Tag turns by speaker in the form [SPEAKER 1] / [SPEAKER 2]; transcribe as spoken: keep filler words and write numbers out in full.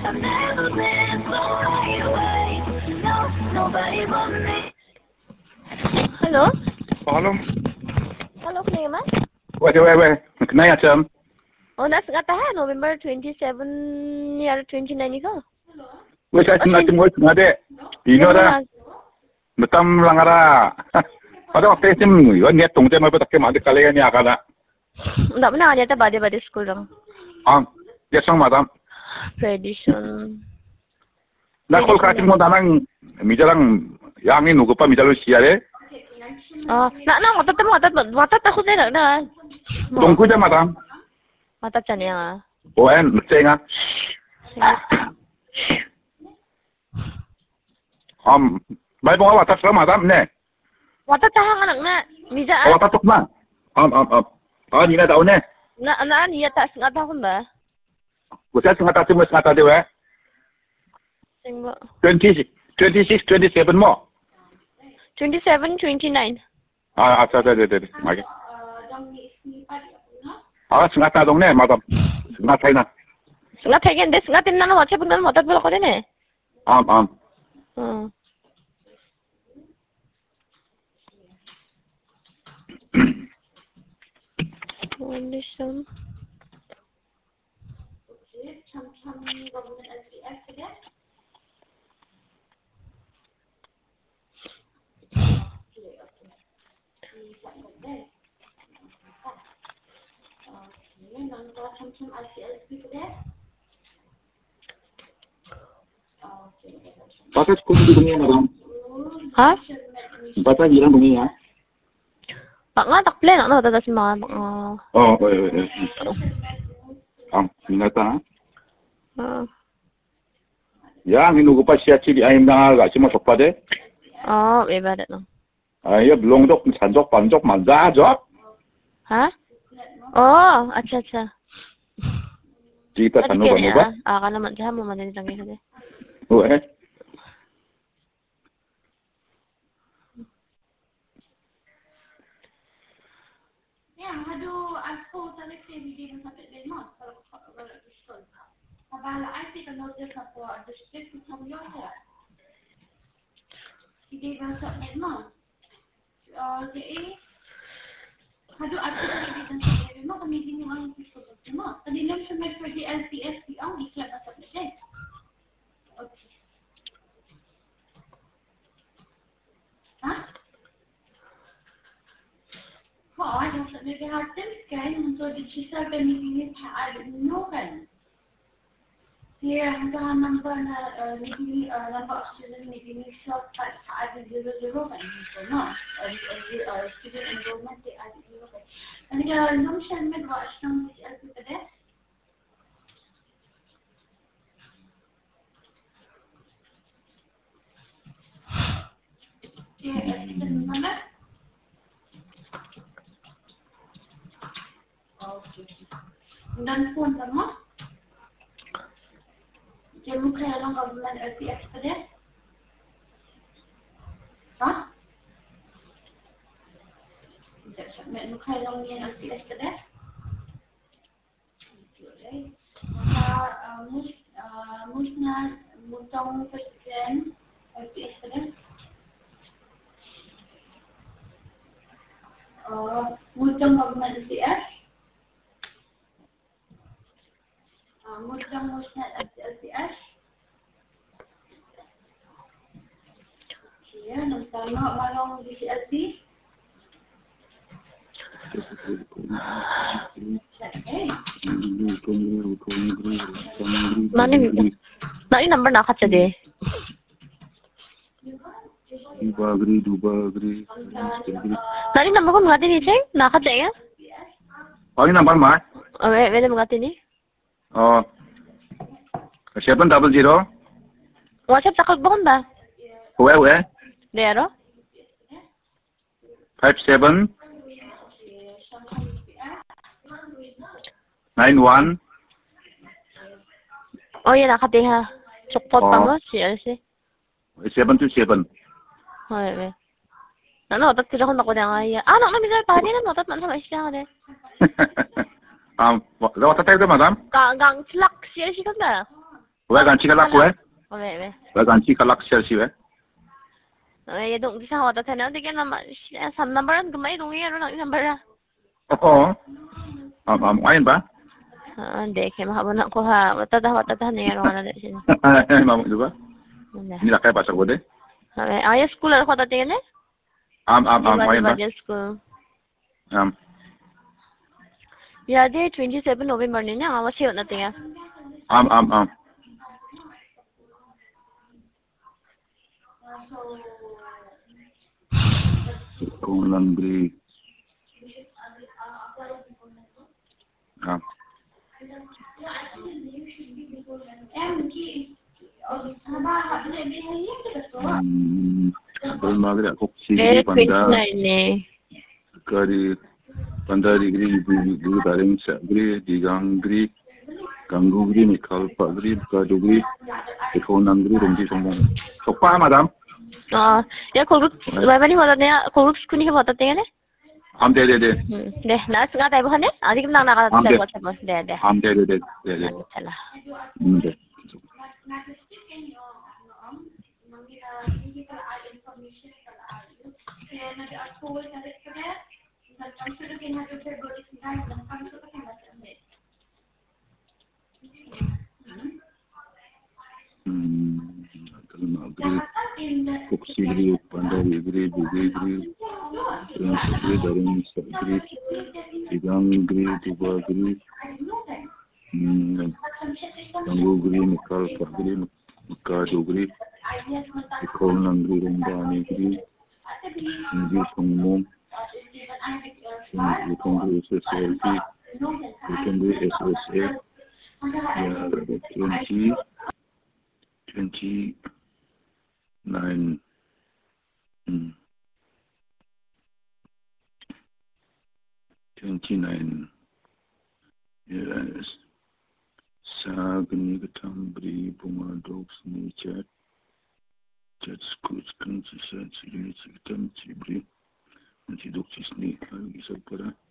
[SPEAKER 1] Halo?
[SPEAKER 2] Oh, halo.
[SPEAKER 1] Halo, kenapa mas?
[SPEAKER 2] Wait, wait, wait. Kenapa ya, Cem?
[SPEAKER 1] Oh, nas kata ha, November twenty-seven ya twenty-nine iko.
[SPEAKER 2] Wait, saya sengaja cuma sengaja. Ini ada. Betam langara. Ada waktu Cem, ini niat tunggu Cem apa tak kemat kalian ni akada.
[SPEAKER 1] Tidak benar niat apa bade bade school dong.
[SPEAKER 2] Ah, dia sang madam.
[SPEAKER 1] Tradition.
[SPEAKER 2] Nak kol kasi mo tanang mijarang yang ini nugu pa mijalu siare.
[SPEAKER 1] Oh, nak nak matat mo matat matat aku saya nak nak.
[SPEAKER 2] Tunggu je madam.
[SPEAKER 1] Matat cani ya.
[SPEAKER 2] Oh, en cenga. Um, baik bawa matat sama madam ne.
[SPEAKER 1] Matat tahan anak nak. Mija.
[SPEAKER 2] Oh, matat tuk na. Um, um, um. Ah, ni na tahu ne.
[SPEAKER 1] Na na ni ya tak sengat tahun ba.
[SPEAKER 2] Bukan sengat tahu cuma sengat tahu eh.
[SPEAKER 1] Singbo.
[SPEAKER 2] Twenty, twenty six, twenty seven mo.
[SPEAKER 1] Twenty-seven, twenty-nine.
[SPEAKER 2] Ah, ada, ada, ada, ada. Mari. Ah, sengat tahu ne, madam. Sengat tahu na.
[SPEAKER 1] Sengat tahu kan? Des sengat ini nana macam pun nana matat boleh kau ne.
[SPEAKER 2] Um, um.
[SPEAKER 1] Hmm. Condition.
[SPEAKER 2] Baca sekolah di dunia madam.
[SPEAKER 1] Ha?
[SPEAKER 2] Baca bilang dunia.
[SPEAKER 1] Pak nga tak plan nak tahu si mga.
[SPEAKER 2] Oh, oh, oh, oh. Um, minata.
[SPEAKER 1] Ah.
[SPEAKER 2] Yang ini gua siya cili ayam na agak cuma sok pada.
[SPEAKER 1] Oh, iba dah no.
[SPEAKER 2] Ayah belum dok, sanjok, panjok, manja jok.
[SPEAKER 1] Ha? Oh, acha acha.
[SPEAKER 2] Kita sanu kamu ba?
[SPEAKER 1] Ah, kana man siya mo man din tangi hade.
[SPEAKER 2] Oh eh.
[SPEAKER 3] Ya, hadu aku tak nak saya video sampai lima kalau kalau diskon. Abala I think another couple of district to come your hair. Hindi ba sa lima? Ah, jadi hadu aku tak nak video sampai lima kami ini orang diskon lima. Tadi lang sa may for the L P S P ang isla ba sa lima? Okay. Ha? Oh, I don't know if you have this guy, and so did she start anything I didn't know then. Here, I got a number, uh, maybe, uh, number of students, maybe me short, but I did zero zero, and so no, uh, student enrollment, they added zero. And the notion with what some is as with this. Here, is the number. Okay. Dan phone nama. Jamu kaya lang government L P S pa din? Ha? Jamu kaya lang yan L P S pa din? Okay. Maka mus mus na mutong presiden L P S pa din? Uh, mutong government L P S? Mudang musnad L P S. Yan, ang tama, malong D C L P.
[SPEAKER 1] Mani, nani number nakat siya di?
[SPEAKER 2] Dubagri, dubagri.
[SPEAKER 1] Nani number ko mga tini, Cheng? Nakat siya yan?
[SPEAKER 2] Oh, ini number mah?
[SPEAKER 1] Oh, may may mga tini?
[SPEAKER 2] Oh, seven double zero.
[SPEAKER 1] WhatsApp sakot ba ba?
[SPEAKER 2] Uwe uwe.
[SPEAKER 1] Dero?
[SPEAKER 2] Five seven. Nine one.
[SPEAKER 1] Oh, yan nakatiha. Sukpot pa mo, si L C.
[SPEAKER 2] Seven two seven.
[SPEAKER 1] Oh, yan. Ano, otat sila kung ako na nga iya. Ah, nak na misal pa din na otat man sa maisya ka din.
[SPEAKER 2] Um, what tayo madam?
[SPEAKER 1] Gang gang slak siya siya ka na.
[SPEAKER 2] 왜 간치 갈락 왜?
[SPEAKER 1] 왜 왜?
[SPEAKER 2] 왜 간치 갈락 셀시 왜?
[SPEAKER 1] Ay, dong di sa hota tana di kana ma sam number ang gamay dong yero ng number ah.
[SPEAKER 2] Oo. Am am ayun ba?
[SPEAKER 1] Ah, hindi kay mahabo na ko ha. Wata da wata da na yero na di sin.
[SPEAKER 2] Mamu di ba? Ni lakay pa sa ko de.
[SPEAKER 1] Ay, ay school ar hota tingin eh.
[SPEAKER 2] Am am am ayun ba?
[SPEAKER 1] School.
[SPEAKER 2] Am.
[SPEAKER 1] Ya de twenty-seven November ni nga wa siyo na tinga.
[SPEAKER 2] Am am am. Kung laundry. Am. Hmm. Bermagra kok sini panda. Kari panda degree di bareng sagri di gangri gangugri mikal pagri kadugri ekonangri rumji somong. Sopa madam.
[SPEAKER 1] Ah, ya koluk bani hota niya koluk skuni hota tinga ne.
[SPEAKER 2] Am de de de.
[SPEAKER 1] De, nas nga tayo ba ne? Adi kim nang nakata sa WhatsApp mo. De de.
[SPEAKER 2] Am de de de de de.
[SPEAKER 1] Chala.
[SPEAKER 2] Hmm de. Hmm. Kalau agri, oksiri, pandai agri, bugi agri, agri dari agri, tigang agri, dua agri, hmm, tanggu agri, mikal agri, mikal agri, ikol agri, rumbani agri, agri somong, agri S S L T, agri S S A, ya twenty. twenty-nine hmm. twenty-nine yes sagni gatambri bumadok sni chat chat skuch kan ci chat ci ni ci tam ci bri ci dok ci sni al gisal para